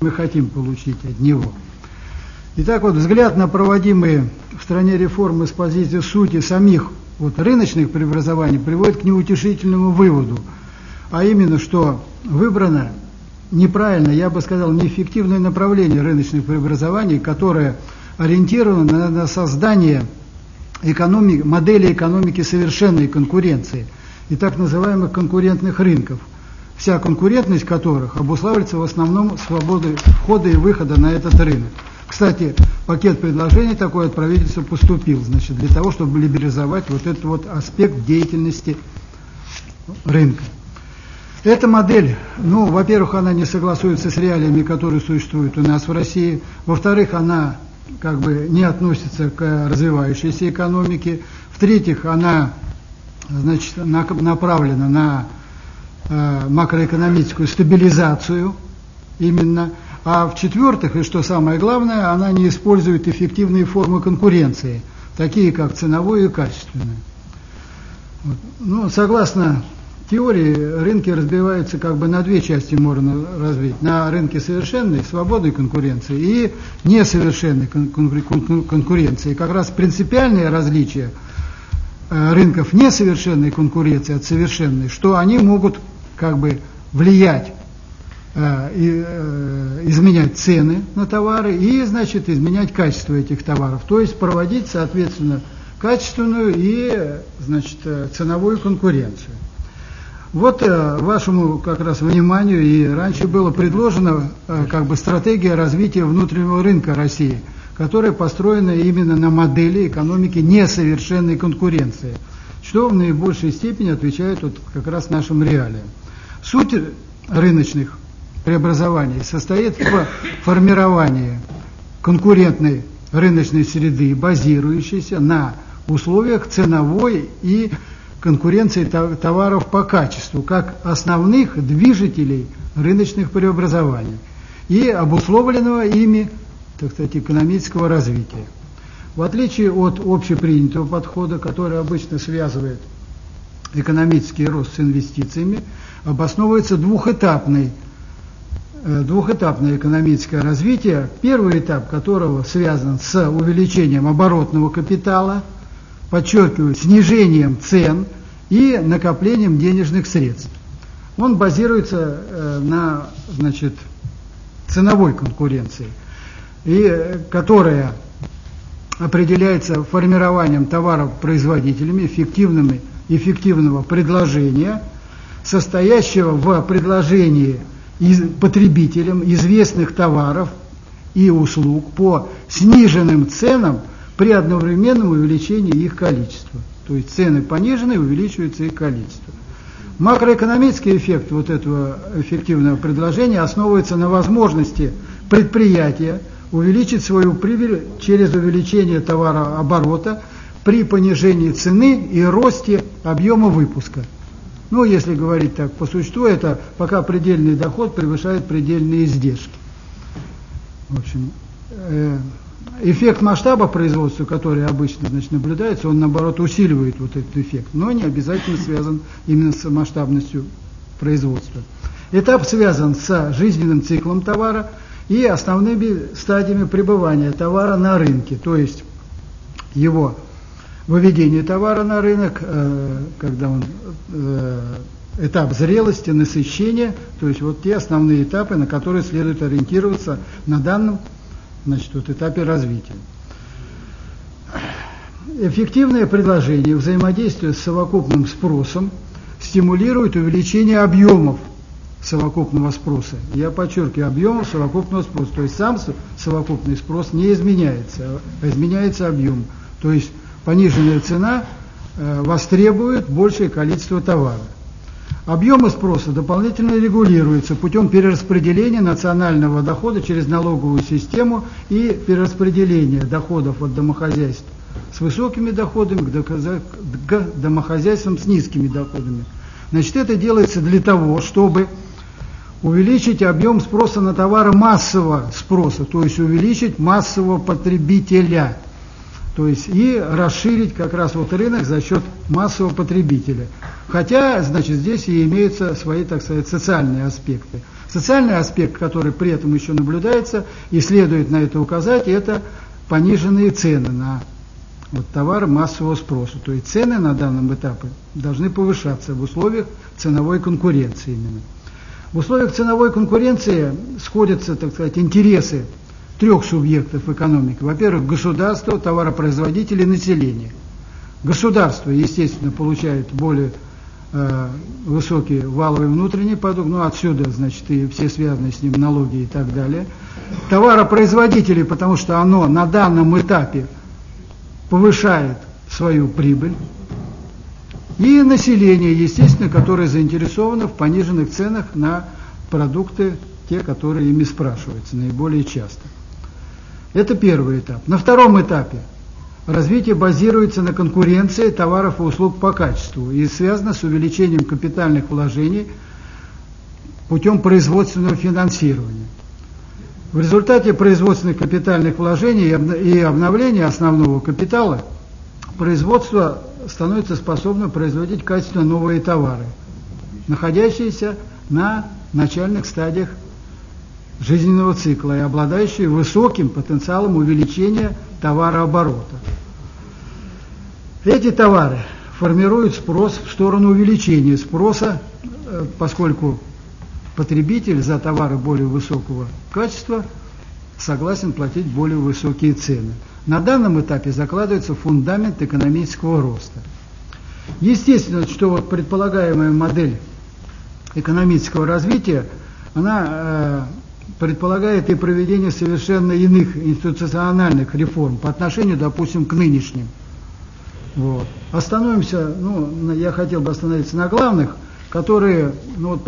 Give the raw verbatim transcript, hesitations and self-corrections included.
мы хотим получить от него. Итак, вот взгляд на проводимые в стране реформы с позиции сути самих вот, рыночных преобразований приводит к неутешительному выводу, а именно, что выбрано неправильно, я бы сказал, неэффективное направление рыночных преобразований, которое ориентировано на, на создание экономики, модели экономики совершенной конкуренции и так называемых конкурентных рынков, вся конкурентность которых обуславливается в основном свободой входа и выхода на этот рынок. Кстати, пакет предложений такой от правительства поступил, значит, для того, чтобы либерализовать вот этот вот аспект деятельности рынка. Эта модель, ну, во-первых, она не согласуется с реалиями, которые существуют у нас в России. Во-вторых, она как бы не относится к развивающейся экономике. В-третьих, она, значит, направлена на э, макроэкономическую стабилизацию именно. А в-четвертых, и что самое главное, она не использует эффективные формы конкуренции, такие как ценовую и качественную. Вот. Ну, согласно теории, рынки разбиваются как бы на две части, можно развить. На рынке совершенной, свободной конкуренции и несовершенной конкуренции. Как раз принципиальное различие рынков несовершенной конкуренции от совершенной, что они могут как бы влиять и э, изменять цены на товары и, значит, изменять качество этих товаров, то есть проводить, соответственно, качественную и, значит, ценовую конкуренцию. Вот э, вашему как раз вниманию и раньше было предложено э, как бы стратегия развития внутреннего рынка России, которая построена именно на модели экономики несовершенной конкуренции, что в наибольшей степени отвечает вот как раз нашим реалиям. Суть рыночных преобразований состоит в формировании конкурентной рыночной среды, базирующейся на условиях ценовой и конкуренции товаров по качеству, как основных движителей рыночных преобразований и обусловленного ими, так сказать, экономического развития. В отличие от общепринятого подхода, который обычно связывает экономический рост с инвестициями, обосновывается двухэтапный двухэтапное экономическое развитие, первый этап которого связан с увеличением оборотного капитала, подчеркиваю, снижением цен и накоплением денежных средств. Он базируется э, на, значит, ценовой конкуренции, и, которая определяется формированием товаров производителями, эффективными, эффективного предложения, состоящего в предложении потребителям известных товаров и услуг по сниженным ценам при одновременном увеличении их количества. То есть цены понижены, увеличивается их количество. Макроэкономический эффект вот этого эффективного предложения основывается на возможности предприятия увеличить свою прибыль через увеличение товарооборота при понижении цены и росте объема выпуска. Ну, если говорить так по существу, это пока предельный доход превышает предельные издержки. В общем, э, эффект масштаба производства, который обычно, значит, наблюдается, он, наоборот, усиливает вот этот эффект, но не обязательно связан именно с масштабностью производства. Этап связан с жизненным циклом товара и основными стадиями пребывания товара на рынке, то есть его выведение товара на рынок, когда он этап зрелости, насыщения, то есть вот те основные этапы, на которые следует ориентироваться на данном, значит, вот этапе развития. Эффективное предложение взаимодействия с совокупным спросом стимулирует увеличение объемов совокупного спроса. Я подчеркиваю, объемов совокупного спроса, то есть сам совокупный спрос не изменяется, а изменяется объем, то есть пониженная цена э, востребует большее количество товара. Объемы спроса дополнительно регулируются путем перераспределения национального дохода через налоговую систему и перераспределения доходов от домохозяйств с высокими доходами к домохозяйствам с низкими доходами. Значит, это делается для того, чтобы увеличить объем спроса на товары массового спроса, то есть увеличить массового потребителя. То есть и расширить как раз вот рынок за счет массового потребителя. Хотя, значит, здесь и имеются свои, так сказать, социальные аспекты. Социальный аспект, который при этом еще наблюдается, и следует на это указать, это пониженные цены на вот, товары массового спроса. То есть цены на данном этапе должны повышаться в условиях ценовой конкуренции именно. В условиях ценовой конкуренции сходятся, так сказать, интересы трех субъектов экономики. Во-первых, государство, товаропроизводители, население. Государство, естественно, получает более э, высокий валовый внутренний продукт, ну отсюда, значит, и все связанные с ним налоги и так далее. Товаропроизводители, потому что оно на данном этапе повышает свою прибыль. И население, естественно, которое заинтересовано в пониженных ценах на продукты, те, которые ими спрашиваются наиболее часто. Это первый этап. На втором этапе развитие базируется на конкуренции товаров и услуг по качеству и связано с увеличением капитальных вложений путем производственного финансирования. В результате производственных капитальных вложений и обновления основного капитала производство становится способным производить качественно новые товары, находящиеся на начальных стадиях жизненного цикла и обладающие высоким потенциалом увеличения товарооборота. Эти товары формируют спрос в сторону увеличения спроса, поскольку потребитель за товары более высокого качества согласен платить более высокие цены. На данном этапе закладывается фундамент экономического роста. Естественно, что вот предполагаемая модель экономического развития, она э, предполагает и проведение совершенно иных институциональных реформ по отношению, допустим, к нынешним. Вот. Остановимся, ну, я хотел бы остановиться на главных, которые, ну, вот,